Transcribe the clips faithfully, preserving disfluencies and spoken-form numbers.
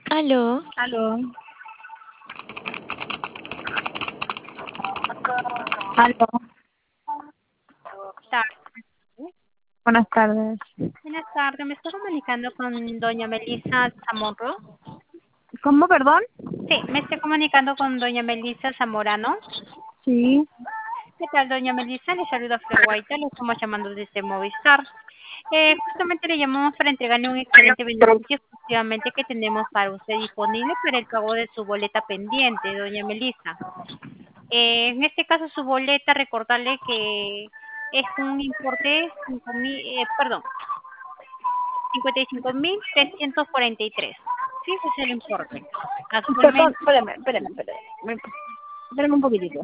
Aló, Aló, aló, Tarde. buenas tardes. Buenas tardes, me estoy comunicando con doña Melissa Zamorro. ¿Cómo, perdón? Sí, me estoy comunicando con doña Melissa Zamorano. Sí, ¿Qué tal, doña Melissa? Le saluda Flor Guaita, le estamos llamando desde Movistar. Eh, justamente le llamamos para entregarle un excelente beneficio exclusivamente que tenemos para usted disponible para el pago de su boleta pendiente, doña Melissa. Eh, en este caso, su boleta, recordarle que es un importe de cinco mil, eh, perdón, cincuenta y cinco mil trescientos cuarenta y tres. Sí, ese es el importe. perdón, Actualmente, espérame, espérame, espérame. Espérame un poquitito.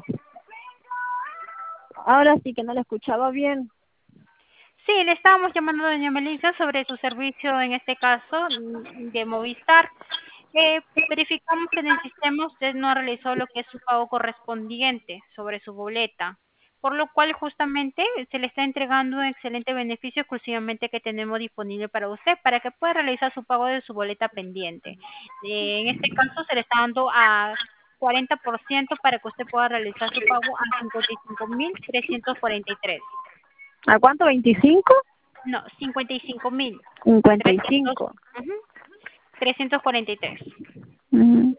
Ahora sí que no la escuchaba bien. sí, le estábamos llamando a doña Melissa sobre su servicio, en este caso, mm, de Movistar. Eh, verificamos que en el sistema usted no realizó lo que es su pago correspondiente sobre su boleta, por lo cual justamente se le está entregando un excelente beneficio exclusivamente que tenemos disponible para usted, para que pueda realizar su pago de su boleta pendiente. Eh, en este caso se le está dando a cuarenta por ciento para que usted pueda realizar su pago a cincuenta y cinco mil trescientos cuarenta y tres. ¿A cuánto? ¿veinticinco? No, cincuenta y cinco mil cincuenta y trescientos, cinco. ujú, trescientos cuarenta y tres. Ujú.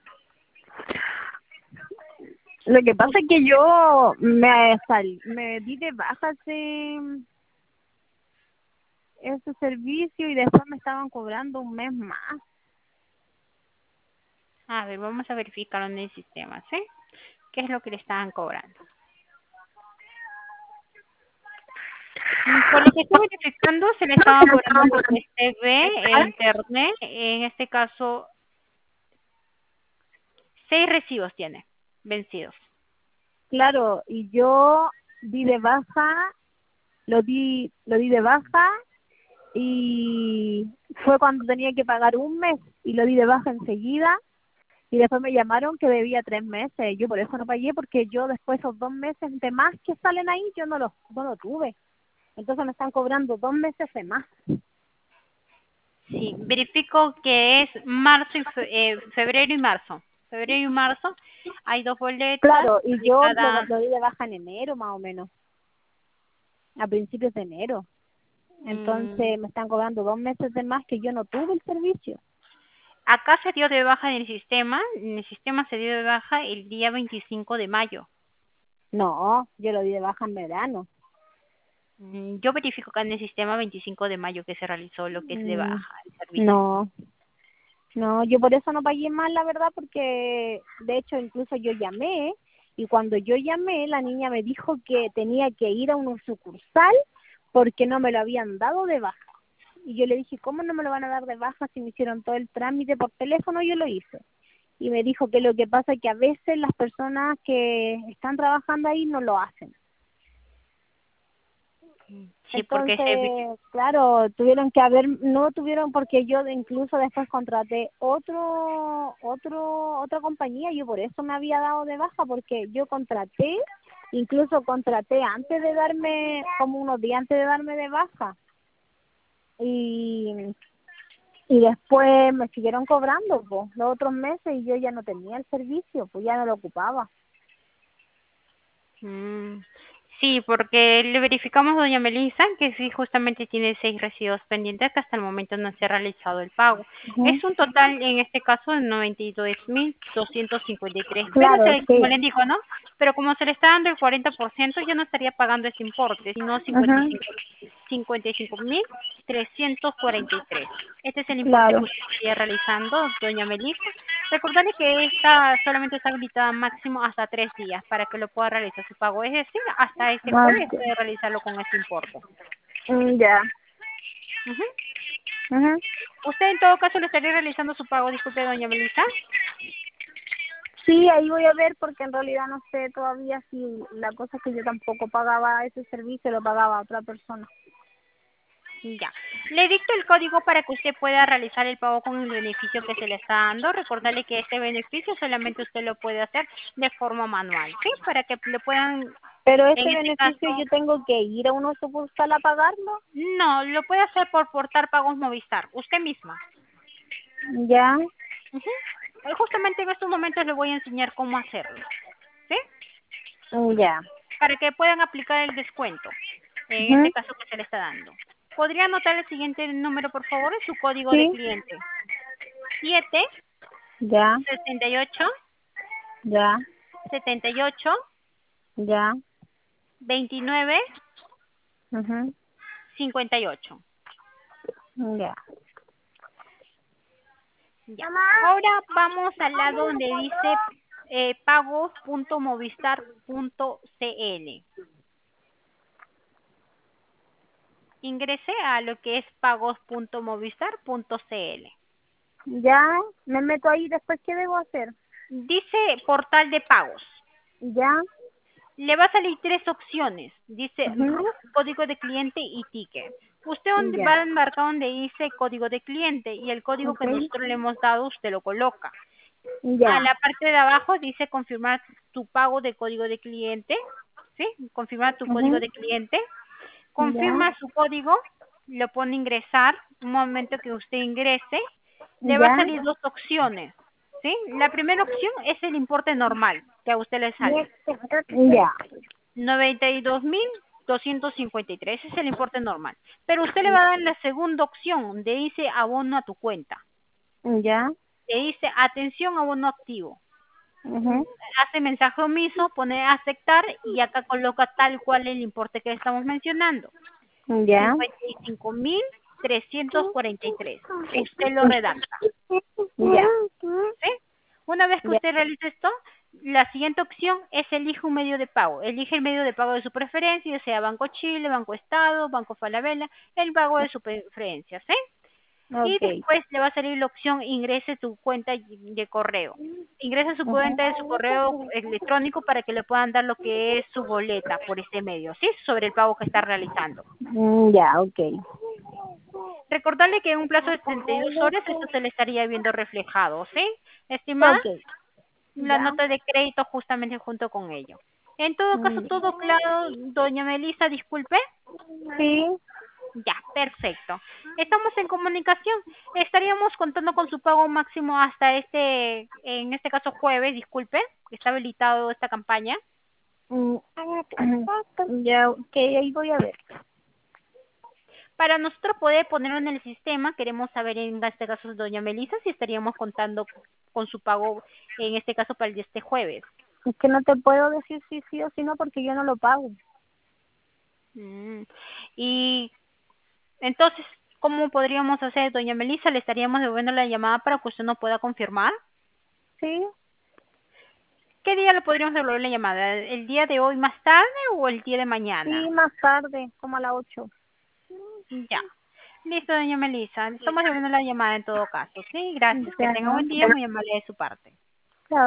Lo que pasa es que yo me sal, me di de baja ese, ese servicio y después me estaban cobrando un mes más. A ver, vamos a verificar en el sistema, ¿sí? ¿Qué es lo que le estaban cobrando? Mm, Por lo que estoy verificando, se le estaba cobrando lo que es T V e Internet. En este caso, seis recibos tiene vencidos. Claro, y yo di de baja, lo di, lo di de baja y fue cuando tenía que pagar un mes y lo di de baja enseguida y después me llamaron que debía tres meses. Yo por eso no pagué porque yo después esos dos meses de más que salen ahí yo no los no lo tuve. Entonces me están cobrando dos meses de más. Sí, verifico que es marzo y fe- eh, febrero y marzo. Febrero y marzo hay dos boletas Claro, y de yo lo, cada. lo di de baja en enero más o menos, a principios de enero. mm, Entonces me están cobrando dos meses de más que yo no tuve el servicio. Acá se dio de baja en el sistema. En el sistema se dio de baja el día veinticinco de mayo. No, yo lo di de baja en verano. Mm, Yo verifico acá en el sistema veinticinco de mayo que se realizó lo que es de Mm, baja el servicio. no, no, yo por eso no pagué más, la verdad, porque de hecho incluso yo llamé y cuando yo llamé la niña me dijo que tenía que ir a una sucursal porque no me lo habían dado de baja. Y yo le dije, ¿cómo no me lo van a dar de baja si me hicieron todo el trámite por teléfono? Yo lo hice. Y me dijo que lo que pasa es que a veces las personas que están trabajando ahí no lo hacen. Sí, porque se, Entonces, claro, tuvieron que haber, no tuvieron porque yo de- incluso después contraté otro, otro, otra compañía, yo por eso me había dado de baja, porque yo contraté, incluso contraté antes de darme, como unos días antes de darme de baja, y, y después me siguieron cobrando, pues, los otros meses y yo ya no tenía el servicio, pues ya no lo ocupaba. mm, sí, porque le verificamos, doña Melissa, que sí justamente tiene seis recibos pendientes que hasta el momento no se ha realizado el pago. Ujú. Es un total, en este caso, de noventa y dos mil doscientos cincuenta y tres pesos, Claro, eh, como sí. le digo, ¿no? Pero como se le está dando el cuarenta por ciento, ya no estaría pagando ese importe, sino cincuenta y Ajá, cinco cincuenta y cinco mil trescientos cuarenta y tres. Este es el importe claro. que usted estaría realizando, doña Melissa. Recordarle que esta solamente está habilitada máximo hasta tres días para que lo pueda realizar su pago. Es decir, hasta este Ah, jueves puede realizarlo con este importe. mm, ya. Ujú. Ajá. Usted en todo caso le estaría realizando su pago, disculpe, doña Melissa. Sí, ahí voy a ver porque en realidad no sé todavía si la cosa es que yo tampoco pagaba ese servicio, lo pagaba otra persona. Ya. Le dicto el código para que usted pueda realizar el pago con el beneficio que se le está dando. Recordarle que este beneficio solamente usted lo puede hacer de forma manual, ¿sí? Para que le puedan, Pero en ese este beneficio caso, yo tengo que ir a una sucursal a pagarlo, no, lo puede hacer por portar pagos Movistar, usted misma. ¿ya? Ujú. Eh, Justamente en estos momentos les voy a enseñar cómo hacerlo, ¿sí? Mm, ya. Para que puedan aplicar el descuento, en Ujú. este caso que se le está dando. ¿Podría anotar el siguiente número, por favor? Su código de Sí, cliente. siete ya, sesenta y ocho ya, setenta y ocho ya. veintinueve Ujú. cincuenta y ocho. Ya. Ya. Ahora vamos al lado donde dice eh, pagos.movistar.cl. Ingrese a lo que es pagos.movistar.cl. Ya, me meto ahí, después, ¿qué debo hacer? Dice portal de pagos. Ya. Le va a salir tres opciones. Dice R U Ujú. T, código de cliente y ticket. Usted donde Ya. va a marcar donde dice código de cliente y el código que Okay. nosotros le hemos dado, usted lo coloca. A Ya. la parte de abajo dice confirmar tu pago de código de cliente. ¿Sí? Confirmar tu código Ujú. de cliente. Ya. Confirma su código, lo pone ingresar. Un momento que usted ingrese, le va a Ya. salir dos opciones. ¿Sí? La primera opción es el importe normal que a usted le sale. Ya. noventa y dos mil doscientos cincuenta y tres, ese es el importe normal. Pero usted le va a dar la segunda opción, donde dice abono a tu cuenta. Ya. Le dice atención abono activo. Ujú. Hace mensaje omiso, pone aceptar y acá coloca tal cual el importe que estamos mencionando. Ya. cincuenta y cinco mil trescientos cuarenta y tres. Usted lo redacta. Ya. ¿Sí? Una vez que Ya. usted realice esto, la siguiente opción es elige un medio de pago. Elige el medio de pago de su preferencia, ya sea Banco Chile, Banco Estado, Banco Falabella, el pago de su preferencia, ¿sí? Y Okay. después le va a salir la opción ingrese tu cuenta de correo. Ingrese su Ujú. cuenta de su correo electrónico para que le puedan dar lo que es su boleta por ese medio, ¿sí? Sobre el pago que está realizando. Mm, ya, okay. Recordarle que en un plazo de setenta y dos horas esto se le estaría viendo reflejado, ¿sí? Estimada, Okay. la Ya. nota de crédito justamente junto con ello. En todo caso, Mm, todo claro, doña Melissa, disculpe. sí. Ya, perfecto. Estamos en comunicación. Estaríamos contando con su pago máximo hasta este, en este caso jueves, disculpe, que está habilitado esta campaña. Mm, ya, okay, ahí voy a ver. Para nosotros poder ponerlo en el sistema, queremos saber en este caso, doña Melissa, si estaríamos contando con su pago, en este caso para el de este jueves. Es que no te puedo decir si sí o si no porque yo no lo pago. Mm. Y entonces, ¿cómo podríamos hacer, doña Melissa? ¿Le estaríamos devolviendo la llamada para que usted nos pueda confirmar? Sí. ¿Qué día le podríamos devolver la llamada? ¿El día de hoy más tarde o el día de Sí, mañana? más tarde, como a las ocho. Ya. Listo, doña Melissa. Estamos devolviendo la llamada en todo caso. Sí, gracias. Que Ya, tenga ¿no? buen día, muy amable de su parte.